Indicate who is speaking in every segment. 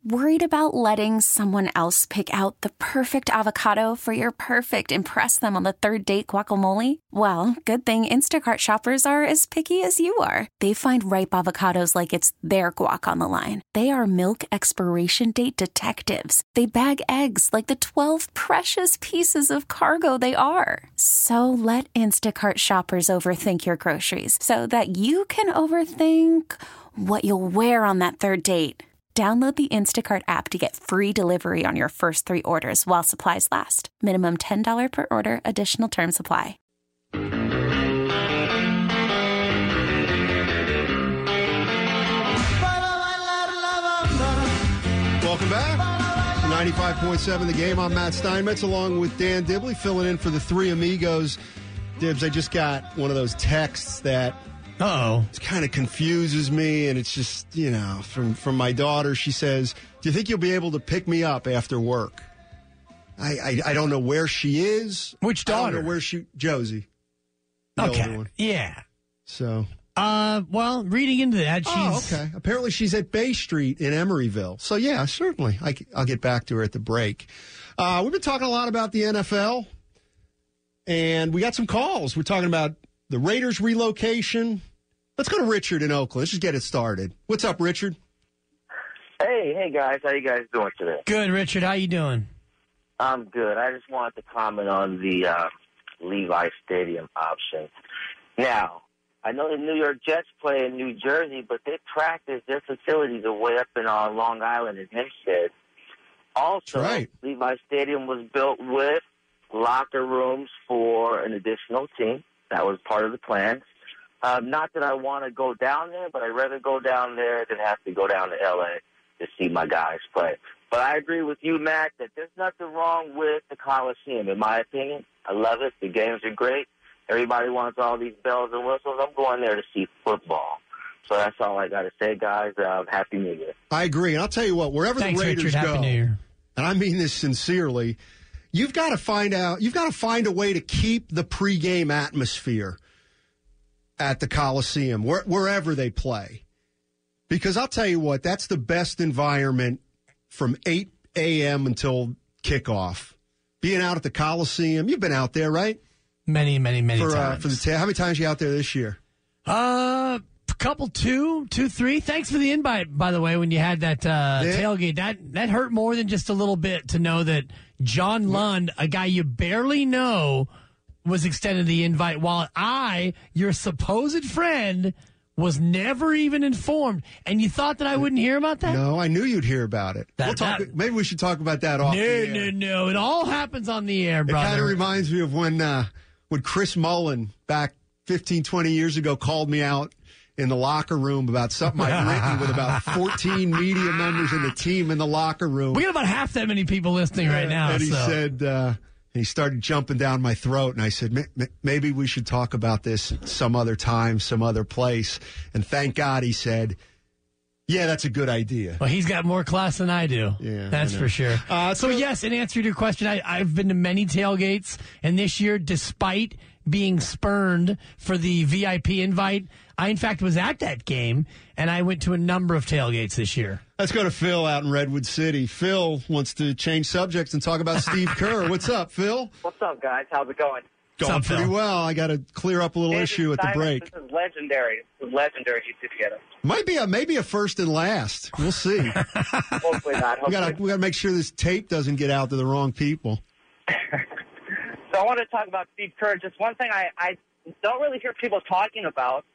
Speaker 1: Worried about letting someone else pick out the perfect avocado for your perfect impress them on the third date guacamole? Well, good thing Instacart shoppers are as picky as you are. They find ripe avocados like it's their guac on the line. They are milk expiration date detectives. They bag eggs like the 12 precious pieces of cargo they are. So let Instacart shoppers overthink your groceries so that you can overthink what you'll wear on that third date. Download the Instacart app to get free delivery on your first 3 orders while supplies last. Minimum $10 per order. Additional terms apply.
Speaker 2: Welcome back. 95.7 The Game. I'm Matt Steinmetz along with Dan Dibley filling in for the Three Amigos. Dibs, I just got one of those texts that it kind of confuses me, and it's just, from my daughter. She says, do you think you'll be able to pick me up after work? I don't know where she is.
Speaker 3: Which daughter?
Speaker 2: I don't know where
Speaker 3: Okay.
Speaker 2: Josie. The older one.
Speaker 3: Yeah.
Speaker 2: So.
Speaker 3: Well, reading into that, she's...
Speaker 2: okay. Apparently she's at Bay Street in Emeryville. So, yeah, certainly. I'll get back to her at the break. We've been talking a lot about the NFL, and we got some calls. We're talking about the Raiders relocation. Let's go to Richard in Oakland. Let's just get it started. What's up, Richard?
Speaker 4: Hey, guys. How you guys doing today?
Speaker 3: Good, Richard. How you doing?
Speaker 4: I'm good. I just wanted to comment on the Levi Stadium option. Now, I know the New York Jets play in New Jersey, but they practice their facilities are way up in Long Island and Hempstead. Also,
Speaker 2: right.
Speaker 4: Levi Stadium was built with locker rooms for an additional team. That was part of the plan. Not that I want to go down there, but I'd rather go down there than have to go down to L.A. to see my guys play. But I agree with you, Matt, that there's nothing wrong with the Coliseum, in my opinion. I love it. The games are great. Everybody wants all these bells and whistles. I'm going there to see football. So that's all I got to say, guys. Happy New Year.
Speaker 2: I agree. And I'll tell you what, wherever
Speaker 3: Thanks,
Speaker 2: the Raiders
Speaker 3: Richard.
Speaker 2: go,
Speaker 3: Happy New Year.
Speaker 2: And I mean this sincerely, you've got to find a way to keep the pregame atmosphere at the Coliseum, wherever they play. Because I'll tell you what, that's the best environment from 8 a.m. until kickoff. Being out at the Coliseum, you've been out there, right?
Speaker 3: Many times.
Speaker 2: How many times are you out there this year?
Speaker 3: Couple, two, three. Thanks for the invite, by the way, when you had that tailgate. That hurt more than just a little bit to know that John Lund, a guy you barely know, was extended the invite, while I, your supposed friend, was never even informed. And you thought that I wouldn't hear about that?
Speaker 2: No, I knew you'd hear about it. Maybe we should talk about that off the air.
Speaker 3: No. It all happens on the air, brother.
Speaker 2: It kind of reminds me of when Chris Mullen, back 15, 20 years ago, called me out in the locker room about something I'd written with about 14 media members in the team in the locker room.
Speaker 3: We got about half that many people listening right now.
Speaker 2: And he said... he started jumping down my throat, and I said, maybe we should talk about this some other time, some other place. And thank God he said, yeah, that's a good idea.
Speaker 3: Well, he's got more class than I do.
Speaker 2: Yeah,
Speaker 3: that's for sure. So, yes, in answer to your question, I've been to many tailgates, and this year, despite being spurned for the VIP invite, I, in fact, was at that game, and I went to a number of tailgates this year.
Speaker 2: Let's go to Phil out in Redwood City. Phil wants to change subjects and talk about Steve Kerr. What's up, Phil?
Speaker 5: What's up, guys? How's it going?
Speaker 2: Going pretty well. I got to clear up a little issue at the break.
Speaker 5: This is legendary. This is legendary. You two together.
Speaker 2: Might be maybe a first and last. We'll see.
Speaker 5: Hopefully not.
Speaker 2: We got to make sure this tape doesn't get out to the wrong people.
Speaker 5: So I want to talk about Steve Kerr. Just one thing I don't really hear people talking about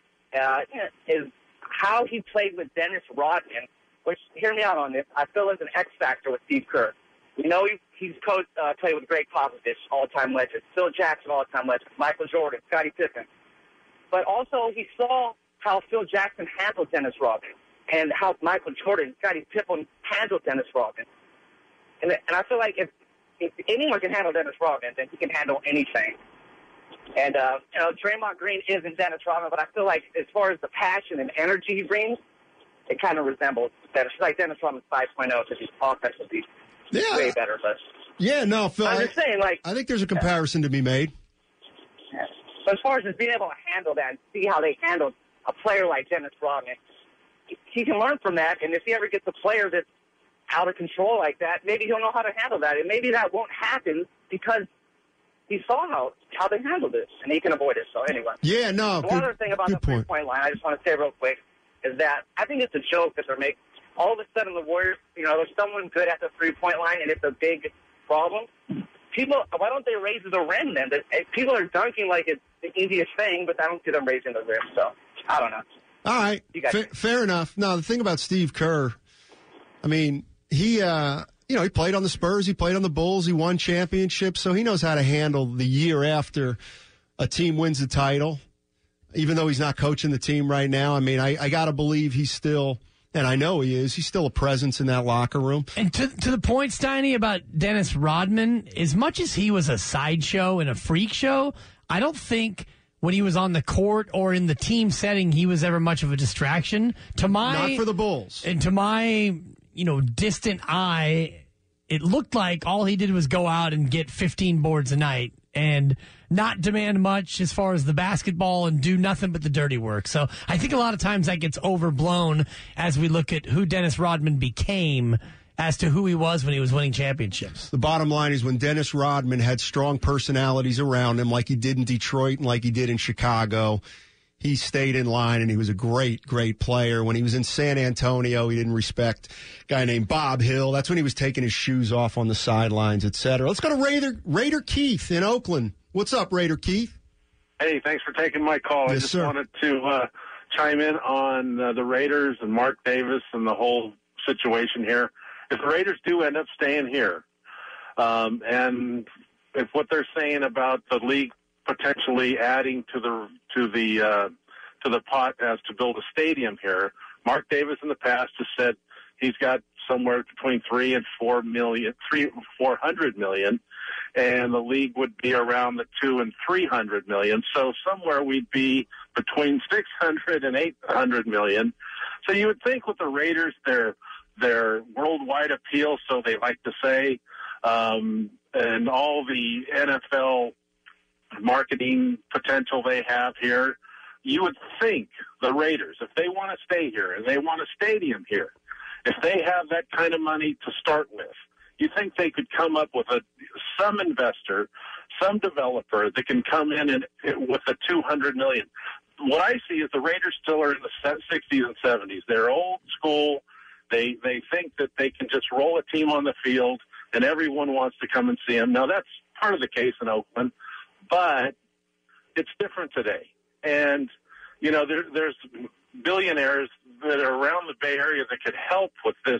Speaker 5: is how he played with Dennis Rodman, which, hear me out on this, I feel is an X factor with Steve Kerr. You know, he's played with Greg Popovich, all-time legend, Phil Jackson, all-time legend, Michael Jordan, Scottie Pippen. But also he saw how Phil Jackson handled Dennis Rodman and how Michael Jordan, Scottie Pippen handled Dennis Rodman. And I feel like if anyone can handle Dennis Rodman, then he can handle anything. And, Draymond Green isn't Dennis Rodman, but I feel like as far as the passion and energy he brings, it kind of resembles Dennis. It's like Dennis Rodman 5.0 because he's offensively way better. But
Speaker 2: Phil,
Speaker 5: I'm just saying,
Speaker 2: I think there's a comparison to be made.
Speaker 5: Yeah. So as far as just being able to handle that and see how they handled a player like Dennis Rodman, he can learn from that. And if he ever gets a player that's out of control like that, maybe he'll know how to handle that. And maybe that won't happen because he saw how they handled this, and he can avoid it. So anyway.
Speaker 2: Yeah, no,
Speaker 5: One other thing about the three-point line, I just want to say real quick, is that I think it's a joke that they're making. All of a sudden, the Warriors, there's someone good at the three-point line, and it's a big problem. Why don't they raise the rim then? People are dunking like it's the easiest thing, but I don't see them raising the rim. So I don't know.
Speaker 2: All right, fair enough. No, the thing about Steve Kerr, I mean, he played on the Spurs, he played on the Bulls, he won championships, so he knows how to handle the year after a team wins the title. Even though he's not coaching the team right now, I mean, I got to believe he's still, and I know he is, he's still a presence in that locker room.
Speaker 3: And to the point, Steiny, about Dennis Rodman, as much as he was a sideshow and a freak show, I don't think when he was on the court or in the team setting, he was ever much of a distraction.
Speaker 2: Not for the Bulls.
Speaker 3: And to my, distant eye, it looked like all he did was go out and get 15 boards a night and not demand much as far as the basketball and do nothing but the dirty work. So I think a lot of times that gets overblown as we look at who Dennis Rodman became as to who he was when he was winning championships.
Speaker 2: The bottom line is when Dennis Rodman had strong personalities around him like he did in Detroit and like he did in Chicago, he stayed in line, and he was a great, great player. When he was in San Antonio, he didn't respect a guy named Bob Hill. That's when he was taking his shoes off on the sidelines, et cetera. Let's go to Raider Keith in Oakland. What's up, Raider Keith?
Speaker 6: Hey, thanks for taking my call.
Speaker 2: Yes,
Speaker 6: I just
Speaker 2: sir.
Speaker 6: wanted to chime in on the Raiders and Mark Davis and the whole situation here. If the Raiders do end up staying here, and if what they're saying about the league potentially adding to the pot as to build a stadium here, Mark Davis in the past has said he's got somewhere between $300 million, and the league would be around the $200 and $300 million. So somewhere we'd be between $600 and $800 million. So you would think with the Raiders, their worldwide appeal, so they like to say, and all the NFL marketing potential they have here, you would think the Raiders, if they want to stay here and they want a stadium here, if they have that kind of money to start with, you think they could come up with some investor, some developer that can come in and with a $200 million. What I see is the Raiders still are in the 60s and 70s. They're old school. They think that they can just roll a team on the field and everyone wants to come and see them. Now, that's part of the case in Oakland, but it's different today. And, there's billionaires that are around the Bay Area that could help with this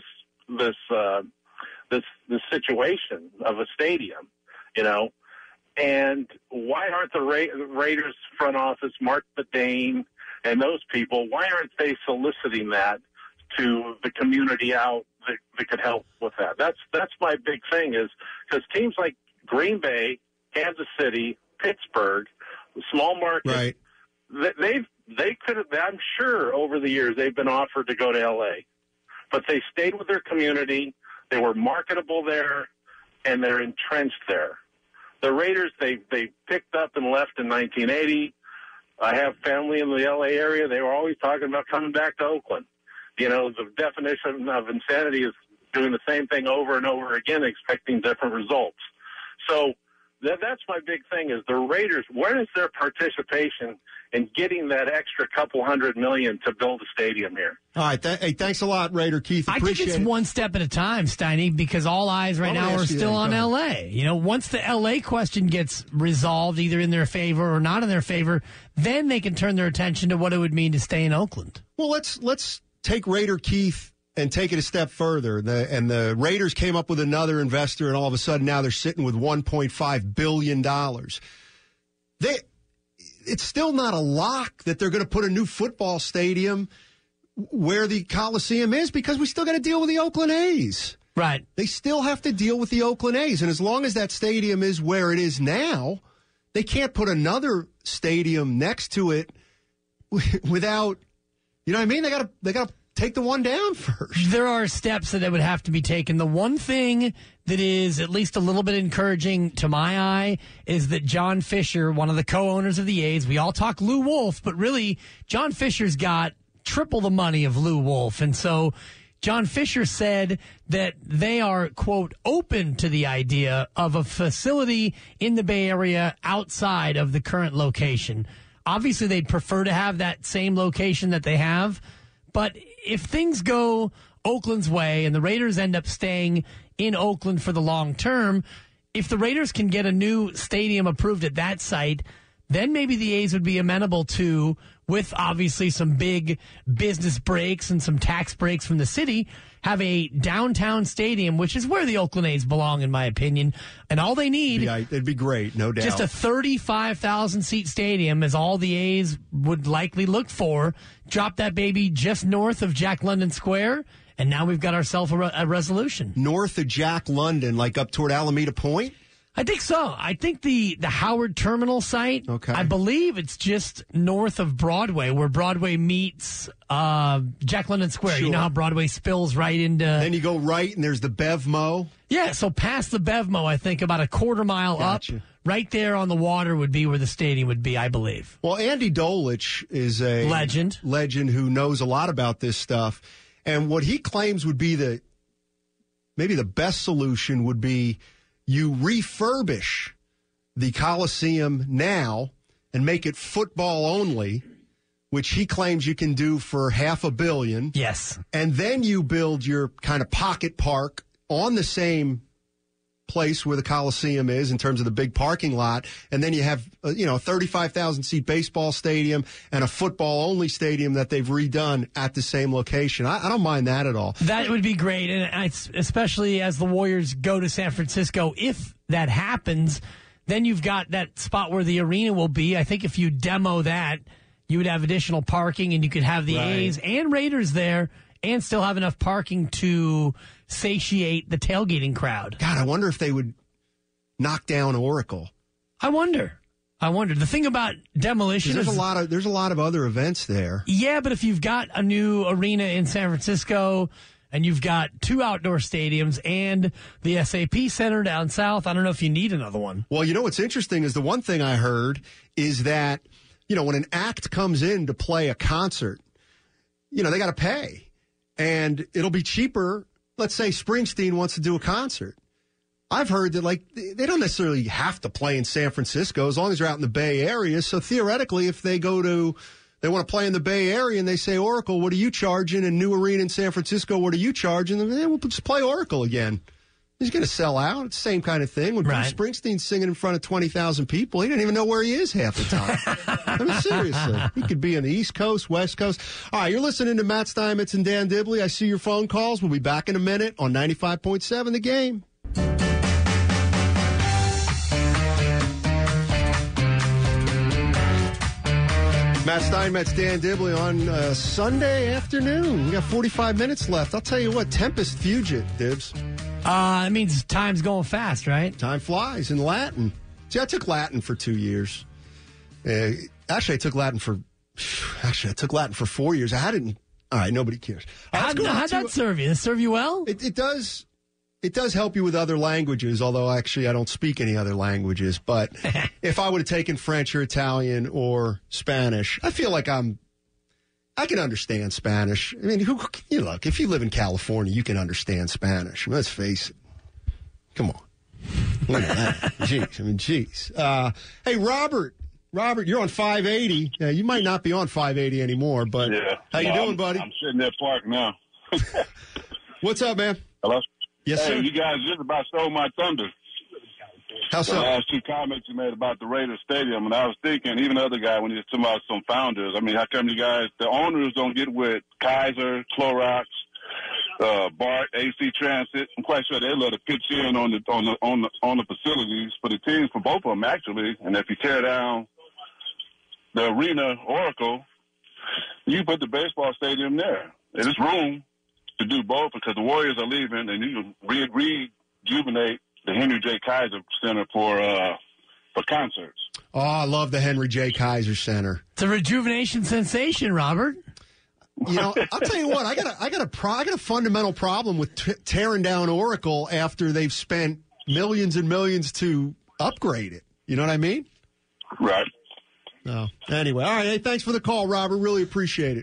Speaker 6: situation of a stadium, And why aren't the Raiders front office, Mark Bedane, and those people, why aren't they soliciting that to the community out that could help with that? That's my big thing, is because teams like Green Bay, Kansas City, Pittsburgh, small markets,
Speaker 2: right,
Speaker 6: they could have, I'm sure over the years they've been offered to go to L.A., but they stayed with their community. They were marketable there, and they're entrenched there. The Raiders, they picked up and left in 1980. I have family in the L.A. area. They were always talking about coming back to Oakland. The definition of insanity is doing the same thing over and over again, expecting different results. So that's my big thing, is the Raiders, where is their participation in getting that extra couple $100 million to build a stadium here?
Speaker 2: All right. Hey, thanks a lot, Raider Keith.
Speaker 3: I think it's one step at a time, Steiny, because all eyes right now are still on L.A. Once the L.A. question gets resolved, either in their favor or not in their favor, then they can turn their attention to what it would mean to stay in Oakland.
Speaker 2: Well, let's take Raider Keith and take it a step further. The Raiders came up with another investor, and all of a sudden now they're sitting with $1.5 billion. It's still not a lock that they're going to put a new football stadium where the Coliseum is, because we still got to deal with the Oakland A's.
Speaker 3: Right.
Speaker 2: They still have to deal with the Oakland A's. And as long as that stadium is where it is now, they can't put another stadium next to it without, you know what I mean? They got to take the one down first.
Speaker 3: There are steps that would have to be taken. The one thing that is at least a little bit encouraging to my eye is that John Fisher, one of the co-owners of the A's, we all talk Lou Wolf, but really John Fisher's got triple the money of Lou Wolf. And so John Fisher said that they are, quote, open to the idea of a facility in the Bay Area outside of the current location. Obviously, they'd prefer to have that same location that they have. But if things go Oakland's way and the Raiders end up staying in Oakland for the long term, if the Raiders can get a new stadium approved at that site, then maybe the A's would be amenable to, with obviously some big business breaks and some tax breaks from the city, have a downtown stadium, which is where the Oakland A's belong, in my opinion. And all they need...
Speaker 2: Yeah, it'd be great, no doubt.
Speaker 3: Just a 35,000-seat stadium is all the A's would likely look for. Drop that baby just north of Jack London Square, and now we've got ourselves a resolution.
Speaker 2: North of Jack London, like up toward Alameda Point?
Speaker 3: I think so. I think the Howard Terminal site,
Speaker 2: okay.
Speaker 3: I believe it's just north of Broadway, where Broadway meets Jack London Square.
Speaker 2: Sure.
Speaker 3: You know how Broadway spills right into...
Speaker 2: Then you go right, and there's the Bevmo.
Speaker 3: Yeah, so past the Bevmo, I think about a quarter mile
Speaker 2: Gotcha.
Speaker 3: up, right there on the water would be where the stadium would be, I believe.
Speaker 2: Well, Andy Dolich is a...
Speaker 3: Legend
Speaker 2: who knows a lot about this stuff. And what he claims would be maybe the best solution would be... You refurbish the Coliseum now and make it football only, which he claims you can do for $500 million.
Speaker 3: Yes. And
Speaker 2: then you build your kind of pocket park on the same place where the Coliseum is in terms of the big parking lot. And then you have, a 35,000-seat baseball stadium and a football-only stadium that they've redone at the same location. I don't mind that at all.
Speaker 3: That would be great, and especially as the Warriors go to San Francisco. If that happens, then you've got that spot where the arena will be. I think if you demo that, you would have additional parking, and you could have the A's and Raiders there and still have enough parking to satiate the tailgating crowd.
Speaker 2: God, I wonder if they would knock down Oracle.
Speaker 3: I wonder. The thing about demolition is
Speaker 2: there's a lot of other events there.
Speaker 3: Yeah, but if you've got a new arena in San Francisco and you've got 2 outdoor stadiums and the SAP Center down south, I don't know if you need another one.
Speaker 2: Well, what's interesting is the one thing I heard is that, when an act comes in to play a concert, they got to pay. And it'll be cheaper. Let's say Springsteen wants to do a concert. I've heard that, they don't necessarily have to play in San Francisco as long as they're out in the Bay Area. So theoretically, if they want to play in the Bay Area and they say, Oracle, what are you charging? And new arena in San Francisco, what are you charging? Then we'll just play Oracle again. He's going to sell out. It's the same kind of thing. When Bruce Springsteen's singing in front of 20,000 people, he didn't even know where he is half the time. I mean, seriously. He could be on the East Coast, West Coast. All right, you're listening to Matt Steinmetz and Dan Dibley. I see your phone calls. We'll be back in a minute on 95.7 The Game. Matt Steinmetz, Dan Dibley on Sunday afternoon. We got 45 minutes left. I'll tell you what, Tempest Fugit, Dibs.
Speaker 3: It means time's going fast, right?
Speaker 2: Time flies in Latin. See, I took Latin for 2 years. Actually, I took Latin for 4 years. I hadn't. All right, nobody cares.
Speaker 3: How'd that serve you? Does it serve you well?
Speaker 2: It does. It does help you with other languages, although actually I don't speak any other languages. But if I would have taken French or Italian or Spanish, I feel like I can understand Spanish. I mean, look, if you live in California, you can understand Spanish. I mean, let's face it. Come on. Look at that. Jeez. Hey, Robert, you're on 580. You might not be on 580 anymore, but how you doing, buddy?
Speaker 7: I'm sitting at park now.
Speaker 2: What's up, man?
Speaker 7: Hello?
Speaker 2: Yes, sir.
Speaker 7: You guys just about stole my thunder.
Speaker 2: How so?
Speaker 7: The last 2 comments you made about the Raiders Stadium, and I was thinking, even the other guy, when he was talking about some founders, I mean, how come you guys, the owners don't get with Kaiser, Clorox, BART, AC Transit? I'm quite sure they'd love to pitch in on the facilities for the teams, for both of them, actually. And if you tear down the arena, Oracle, you put the baseball stadium there. There's room to do both because the Warriors are leaving, and you can rejuvenate the Henry J. Kaiser Center for concerts.
Speaker 2: Oh, I love the Henry J. Kaiser Center.
Speaker 3: It's a rejuvenation sensation, Robert.
Speaker 2: I'll tell you what. I got a fundamental problem with tearing down Oracle after they've spent millions and millions to upgrade it. You know what I mean?
Speaker 7: Right.
Speaker 2: No. Anyway, all right. Hey, thanks for the call, Robert. Really appreciate it.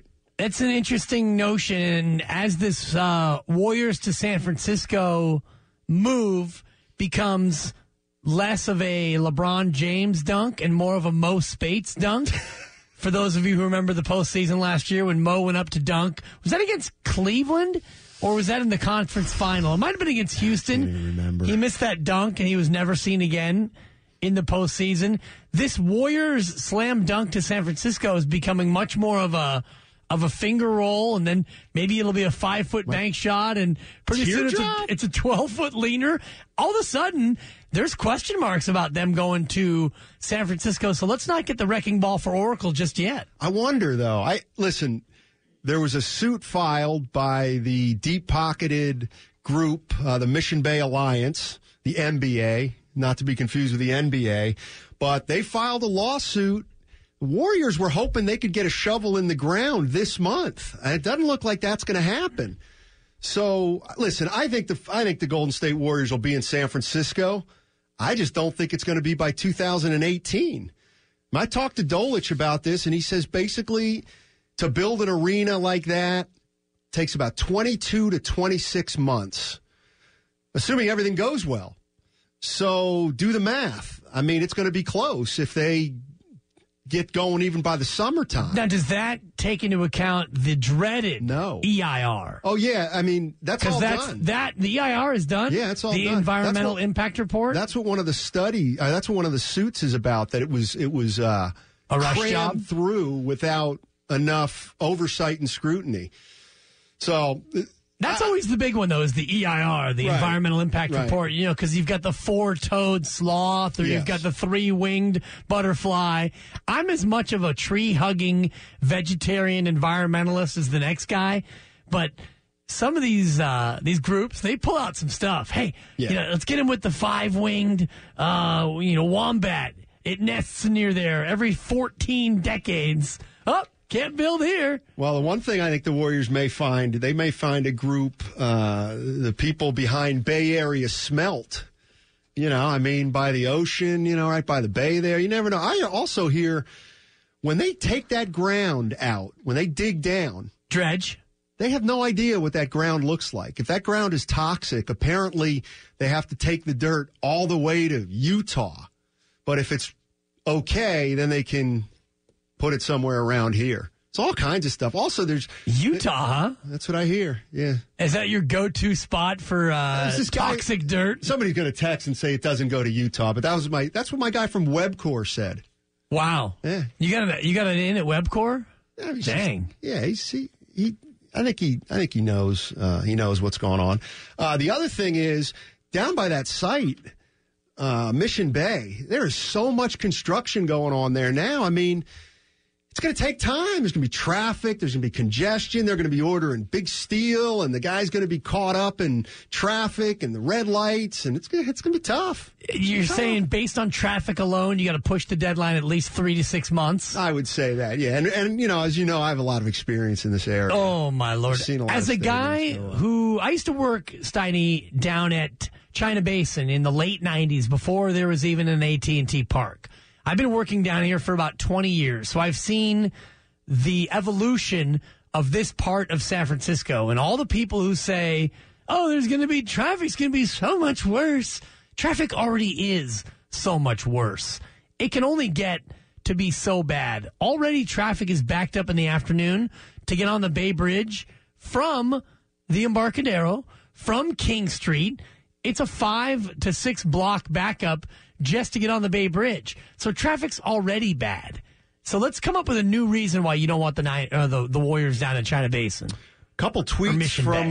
Speaker 3: That's an interesting notion. And as this Warriors to San Francisco move becomes less of a LeBron James dunk and more of a Mo Spates dunk. For those of you who remember the postseason last year when Mo went up to dunk, was that against Cleveland or was that in the conference final? It might have been against Houston.
Speaker 2: I don't even remember.
Speaker 3: He missed that dunk and he was never seen again in the postseason. This Warriors slam dunk to San Francisco is becoming much more of a finger roll, and then maybe it'll be a 5-foot bank shot, and pretty soon it's a 12-foot leaner. All of a sudden, there's question marks about them going to San Francisco, so let's not get the wrecking ball for Oracle just yet.
Speaker 2: I wonder, though. Listen, there was a suit filed by the deep-pocketed group, the Mission Bay Alliance, the NBA, not to be confused with the NBA, but they filed a lawsuit. The Warriors were hoping they could get a shovel in the ground this month. And it doesn't look like that's going to happen. So, listen, I think the Golden State Warriors will be in San Francisco. I just don't think it's going to be by 2018. I talked to Dolich about this, and he says basically to build an arena like that takes about 22 to 26 months, assuming everything goes well. So do the math. I mean, it's going to be close if they get going even by the summertime.
Speaker 3: Now, does that take into account the dreaded EIR?
Speaker 2: Oh, yeah. I mean, that's all done.
Speaker 3: The EIR is done?
Speaker 2: Yeah, it's all
Speaker 3: done. The Environmental Impact Report?
Speaker 2: That's what one of the that's what one of the suits is about, that it was
Speaker 3: a rush
Speaker 2: crammed
Speaker 3: job
Speaker 2: through without enough oversight and scrutiny. So
Speaker 3: that's always the big one, though, is the EIR, the Environmental Impact Report, because you've got the 4-toed sloth or you've got the 3-winged butterfly. I'm as much of a tree-hugging vegetarian environmentalist as the next guy, but some of these groups, they pull out some stuff. Hey, let's get him with the 5-winged, wombat. It nests near there every 14 decades. Oh, can't build here.
Speaker 2: Well, the one thing I think the Warriors may find a group, the people behind Bay Area Smelt, by the ocean, right by the bay there. You never know. I also hear when they take that ground out, when they dig down.
Speaker 3: Dredge.
Speaker 2: They have no idea what that ground looks like. If that ground is toxic, apparently they have to take the dirt all the way to Utah. But if it's okay, then they can put it somewhere around here. It's all kinds of stuff. Also, there's
Speaker 3: Utah, huh?
Speaker 2: That's what I hear. Yeah.
Speaker 3: Is that your go-to spot for toxic dirt?
Speaker 2: Somebody's going to text and say it doesn't go to Utah, but that's what my guy from Webcor said.
Speaker 3: Wow.
Speaker 2: Yeah.
Speaker 3: You got it in at Webcor?
Speaker 2: Yeah,
Speaker 3: dang.
Speaker 2: I think he knows. He knows what's going on. The other thing is down by that site, Mission Bay. There is so much construction going on there now. I mean, it's going to take time. There's going to be traffic. There's going to be congestion. They're going to be ordering big steel, and the guy's going to be caught up in traffic and the red lights, and it's going to be tough.
Speaker 3: You're saying based on traffic alone, you got to push the deadline at least 3 to 6 months?
Speaker 2: I would say that, yeah. And as you know, I have a lot of experience in this area.
Speaker 3: Oh, my Lord.
Speaker 2: I've seen a lot
Speaker 3: As
Speaker 2: of
Speaker 3: a guy who I used to work, Steiny, down at China Basin in the late 90s before there was even an AT&T park. I've been working down here for about 20 years, so I've seen the evolution of this part of San Francisco, and all the people who say, oh, there's going to be traffic's going to be so much worse. Traffic already is so much worse. It can only get to be so bad. Already traffic is backed up in the afternoon to get on the Bay Bridge from the Embarcadero, from King Street. It's a 5 to 6 block backup just to get on the Bay Bridge. So traffic's already bad. So let's come up with a new reason why you don't want the Warriors down in China Basin.
Speaker 2: Couple tweets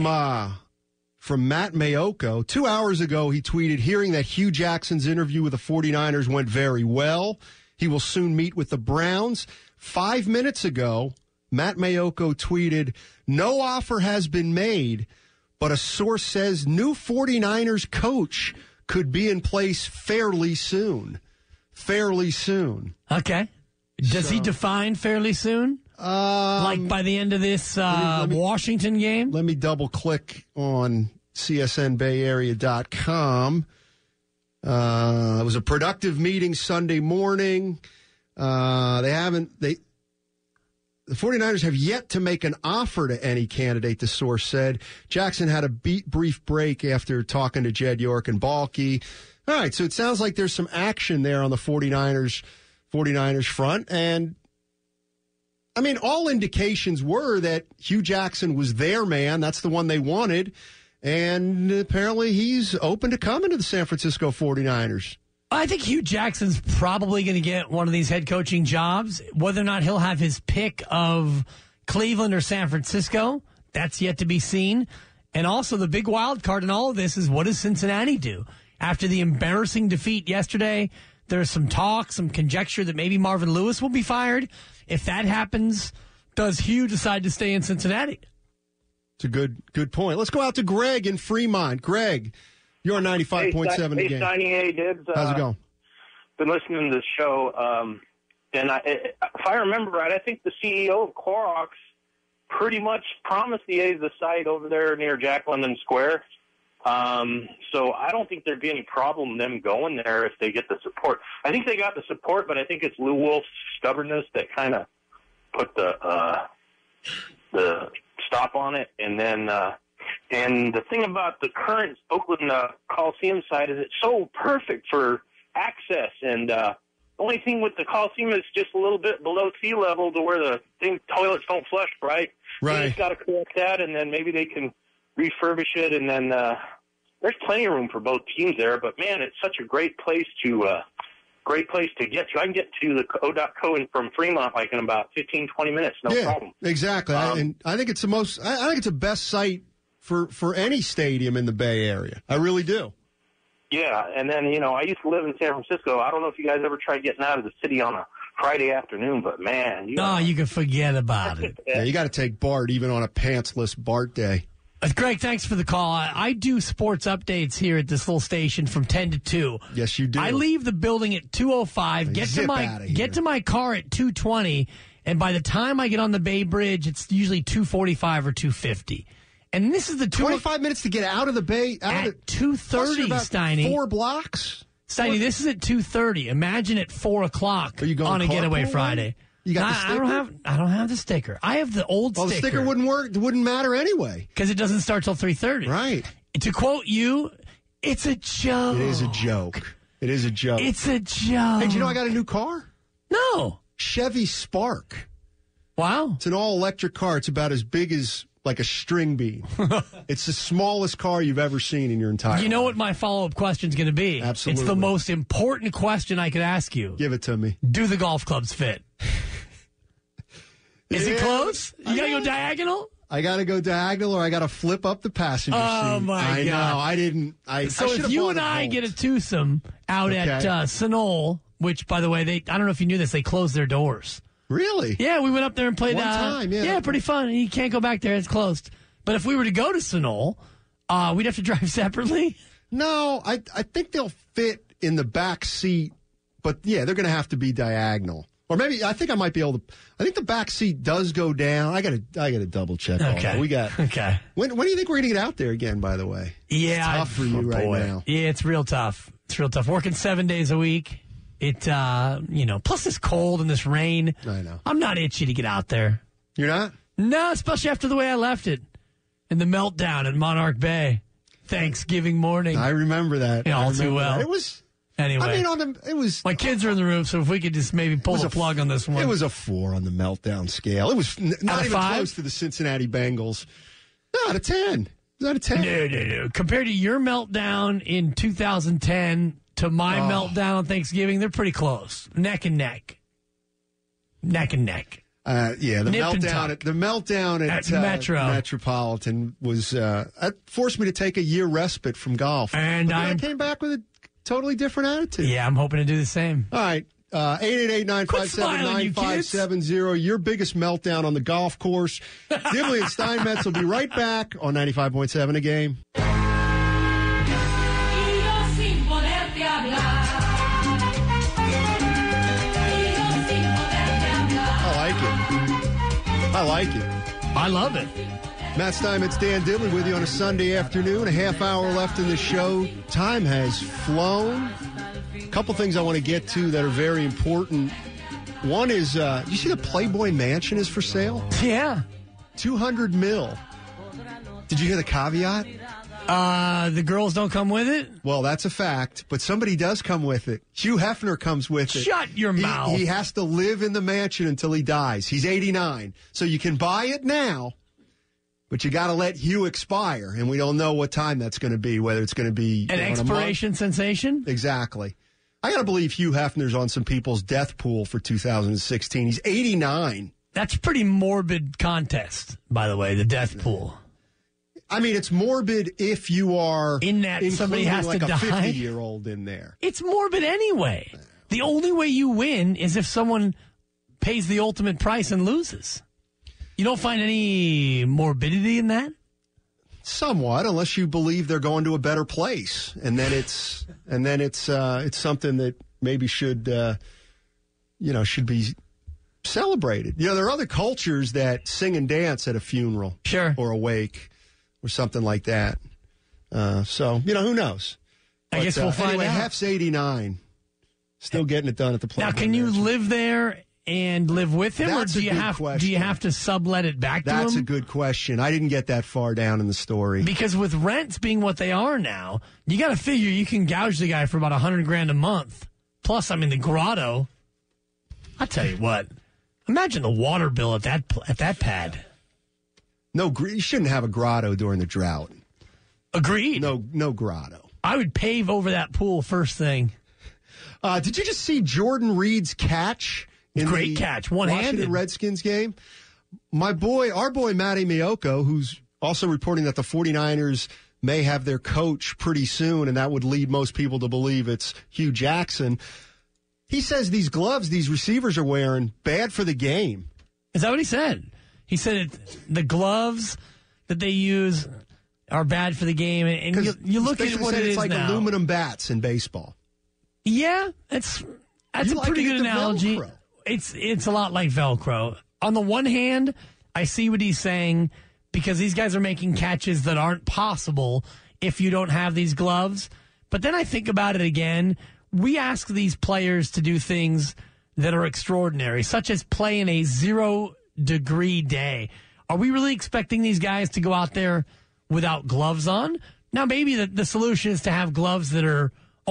Speaker 2: from Matt Mayoko. 2 hours ago, he tweeted, hearing that Hugh Jackson's interview with the 49ers went very well. He will soon meet with the Browns. 5 minutes ago, Matt Mayoko tweeted, no offer has been made, but a source says new 49ers coach could be in place fairly soon. Fairly soon.
Speaker 3: Okay. Does he define fairly soon? Like by the end of this Washington game?
Speaker 2: Let me double click on CSNBayArea.com. It was a productive meeting Sunday morning. They The 49ers have yet to make an offer to any candidate, the source said. Jackson had a brief break after talking to Jed York and Balke. All right, so it sounds like there's some action there on the 49ers front. And, I mean, all indications were that Hugh Jackson was their man. That's the one they wanted. And apparently he's open to coming to the San Francisco 49ers.
Speaker 3: I think Hugh Jackson's probably going to get one of these head coaching jobs. Whether or not he'll have his pick of Cleveland or San Francisco, that's yet to be seen. And also the big wild card in all of this is, what does Cincinnati do? After the embarrassing defeat yesterday, there's some talk, some conjecture that maybe Marvin Lewis will be fired. If that happens, does Hugh decide to stay in Cincinnati?
Speaker 2: It's a good point. Let's go out to Greg in Fremont. Greg, you're on 95.7
Speaker 8: Hey,
Speaker 2: again.
Speaker 8: Steiny, Dibs.
Speaker 2: How's it going?
Speaker 8: Been listening to the show, and if I remember right, I think the CEO of Clorox pretty much promised the A's the site over there near Jack London Square. So I don't think there'd be any problem them going there if they get the support. I think they got the support, but I think it's Lou Wolf's stubbornness that kind of put the stop on it. And then, and the thing about the current Oakland Coliseum site is it's so perfect for access. And the only thing with the Coliseum is just a little bit below sea level to where the toilets don't flush, right?
Speaker 2: Right.
Speaker 8: They just got to correct that, and then maybe they can refurbish it. And then there's plenty of room for both teams there. But man, it's such a great place to get to. I can get to the O.Co from Fremont like in about 15, 20 minutes, no problem.
Speaker 2: Exactly. And I think it's I think it's the best site for any stadium in the Bay Area. I really do.
Speaker 8: Yeah, and then, I used to live in San Francisco. I don't know if you guys ever tried getting out of the city on a Friday afternoon, but man.
Speaker 3: You can forget about it.
Speaker 2: Yeah, you got to take Bart even on a pantsless Bart day.
Speaker 3: Greg, thanks for the call. I do sports updates here at this little station from 10 to 2.
Speaker 2: Yes, you do.
Speaker 3: I leave the building at 2:05, get to my car at 2:20, and by the time I get on the Bay Bridge, it's usually 2:45 or 2:50. And this is the
Speaker 2: 25 minutes to get out of the Bay.
Speaker 3: At 2:30, Steiny.
Speaker 2: 4 blocks?
Speaker 3: Steiny, this is at 2:30. Imagine at 4 o'clock on a getaway Friday.
Speaker 2: You got the sticker?
Speaker 3: I don't have the sticker. I have the old sticker.
Speaker 2: Well, the sticker wouldn't work. It wouldn't matter anyway.
Speaker 3: Because it doesn't start till 3:30.
Speaker 2: Right.
Speaker 3: To quote you, it's a joke.
Speaker 2: It is a joke. It is a joke.
Speaker 3: It's a joke.
Speaker 2: Hey, do you know I got a new car?
Speaker 3: No.
Speaker 2: Chevy Spark.
Speaker 3: Wow.
Speaker 2: It's an all-electric car. It's about as big as like a string bean. It's the smallest car you've ever seen in your entire life.
Speaker 3: You know what my follow-up question is going to be?
Speaker 2: Absolutely.
Speaker 3: It's the most important question I could ask you.
Speaker 2: Give it to me.
Speaker 3: Do the golf clubs fit? Is it close? You got to go diagonal?
Speaker 2: I got to go diagonal, or I got to flip up the passenger seat.
Speaker 3: Oh, my God.
Speaker 2: I know. I didn't.
Speaker 3: So if you and I get a twosome out at Sunol, which, by the way, I don't know if you knew this, they closed their doors.
Speaker 2: Really?
Speaker 3: Yeah, we went up there and played.
Speaker 2: One time, yeah.
Speaker 3: Yeah, pretty fun. You can't go back there. It's closed. But if we were to go to Sunol, we'd have to drive separately.
Speaker 2: No, I think they'll fit in the back seat, but yeah, they're going to have to be diagonal. Or maybe I think I might be able to. I think the back seat does go down. I got to double check.
Speaker 3: Okay.
Speaker 2: All that. We got.
Speaker 3: Okay.
Speaker 2: When do you think we're going to get out there again? By the way.
Speaker 3: Yeah,
Speaker 2: it's tough for you right now.
Speaker 3: Yeah, it's real tough. It's real tough. Working 7 days a week. It plus this cold and this rain.
Speaker 2: I know.
Speaker 3: I'm not itchy to get out there.
Speaker 2: You're not?
Speaker 3: No, especially after the way I left it in the meltdown at Monarch Bay, Thanksgiving morning.
Speaker 2: I remember that.
Speaker 3: All too well.
Speaker 2: It was.
Speaker 3: Anyway,
Speaker 2: I mean, it was.
Speaker 3: My kids are in the room, so if we could just maybe pull the plug on this one.
Speaker 2: It was a 4 on the meltdown scale. It was not even close to the Cincinnati Bengals. No, out of 10. It was out of 10.
Speaker 3: No. Compared to your meltdown in 2010 to my meltdown on Thanksgiving, they're pretty close. Neck and neck. Neck and neck.
Speaker 2: Yeah, the meltdown at Metropolitan was that forced me to take a year respite from golf.
Speaker 3: And
Speaker 2: I came back with a totally different attitude.
Speaker 3: Yeah, I'm hoping to do the same.
Speaker 2: All right. 888-957-9570. Your biggest meltdown on the golf course. Dibley and Steinmetz will be right back on 95.7 A Game. I like it.
Speaker 3: I love it.
Speaker 2: Matt Steinmetz, Dan Dibley with you on a Sunday afternoon. A half hour left in the show. Time has flown. A couple things I want to get to that are very important One is, you see the Playboy Mansion is for sale?
Speaker 3: Yeah.
Speaker 2: $200 million. Did you hear the caveat?
Speaker 3: The girls don't come with it?
Speaker 2: Well, that's a fact, but somebody does come with it. Hugh Hefner comes with it.
Speaker 3: Shut your mouth.
Speaker 2: He has to live in the mansion until he dies. He's 89. So you can buy it now, but you got to let Hugh expire, and we don't know what time that's going to be, whether it's going to be
Speaker 3: an expiration sensation?
Speaker 2: Exactly. I got to believe Hugh Hefner's on some people's death pool for 2016. He's 89.
Speaker 3: That's a pretty morbid contest, by the way, the death pool.
Speaker 2: I mean, it's morbid if you are
Speaker 3: in that somebody has
Speaker 2: like
Speaker 3: to die.
Speaker 2: A 50-year-old in there.
Speaker 3: It's morbid anyway. The only way you win is if someone pays the ultimate price and loses. You don't find any morbidity in that?
Speaker 2: Somewhat, unless you believe they're going to a better place, and then it's something that maybe should be celebrated. You know, there are other cultures that sing and dance at a funeral,
Speaker 3: sure,
Speaker 2: or a wake, or something like that. So who knows?
Speaker 3: I guess we'll find out.
Speaker 2: Hef's 89, still getting it done at the Playboy.
Speaker 3: Now, can you live there and live with him,
Speaker 2: That's
Speaker 3: or do you have to sublet it back to him?
Speaker 2: That's a good question. I didn't get that far down in the story.
Speaker 3: Because with rents being what they are now, you got to figure you can gouge the guy for about $100,000 a month. Plus, I mean, the grotto. I'll tell you what. Imagine the water bill at that pad.
Speaker 2: No, you shouldn't have a grotto during the drought.
Speaker 3: Agreed.
Speaker 2: No grotto.
Speaker 3: I would pave over that pool first thing.
Speaker 2: Did you just see Jordan Reed's catch?
Speaker 3: Great catch, one-handed.
Speaker 2: Washington Redskins game. Our boy Matty Miyoko, who's also reporting that the 49ers may have their coach pretty soon, and that would lead most people to believe it's Hugh Jackson. He says these gloves these receivers are wearing, bad for the game.
Speaker 3: Is that what he said? He said the gloves that they use are bad for the game, and you look at what it is now.
Speaker 2: It's like aluminum bats in baseball.
Speaker 3: Yeah, that's a pretty good analogy.
Speaker 2: Velcro.
Speaker 3: It's a lot like Velcro. On the one hand, I see what he's saying because these guys are making catches that aren't possible if you don't have these gloves. But then I think about it again. We ask these players to do things that are extraordinary, such as play in a 0-degree day. Are we really expecting these guys to go out there without gloves on? Now, maybe the solution is to have gloves that are,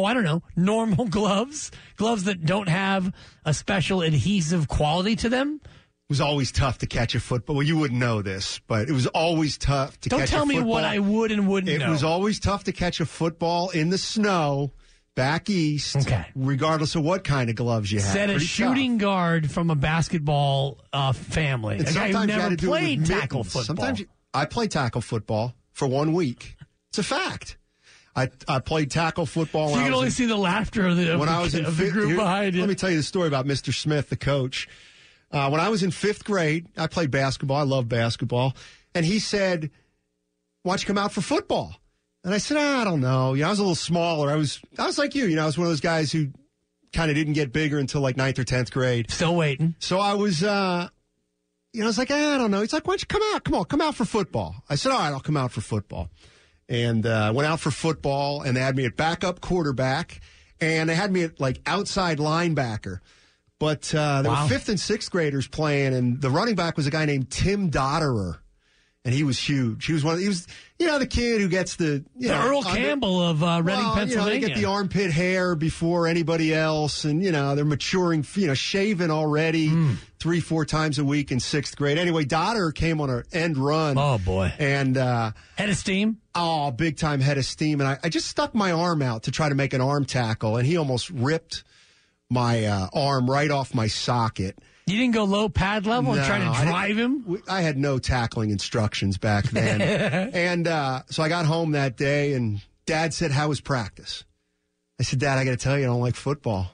Speaker 3: normal gloves that don't have a special adhesive quality to them.
Speaker 2: It was always tough to catch a football. Well, you wouldn't know this, but it was always tough to catch a football.
Speaker 3: Don't tell me what I would and wouldn't know.
Speaker 2: It was always tough to catch a football in the snow back east, regardless of what kind of gloves you had.
Speaker 3: Said a shooting guard from a basketball family.
Speaker 2: And
Speaker 3: a guy who never played tackle football.
Speaker 2: I played tackle football for 1 week. It's a fact. I played tackle football.
Speaker 3: So you can only see the laughter of the group behind you.
Speaker 2: Let me tell you the story about Mr. Smith, the coach. When I was in 5th grade, I played basketball. I love basketball. And he said, why don't you come out for football? And I said, I don't know. I was a little smaller. I was like you. I was one of those guys who kind of didn't get bigger until like 9th or 10th grade.
Speaker 3: Still waiting.
Speaker 2: So I was, I was like, I don't know. He's like, why don't you come out? Come out for football. I said, all right, I'll come out for football. And I went out for football, and they had me at backup quarterback, and they had me at, like, outside linebacker. But there were 5th and 6th graders playing, and the running back was a guy named Tim Dotterer, and he was huge. He was the kid who gets the
Speaker 3: Earl Campbell of Reading, Pennsylvania.
Speaker 2: They get the armpit hair before anybody else, and they're maturing, shaving already 3-4 times a week in 6th grade. Anyway, Dotterer came on an end run.
Speaker 3: Oh boy!
Speaker 2: And
Speaker 3: head of steam.
Speaker 2: Oh, big time head of steam, and I just stuck my arm out to try to make an arm tackle, and he almost ripped my arm right off my socket.
Speaker 3: You didn't go low pad level and try to drive him?
Speaker 2: I had no tackling instructions back then. And so I got home that day, and Dad said, how was practice? I said, Dad, I got to tell you, I don't like football.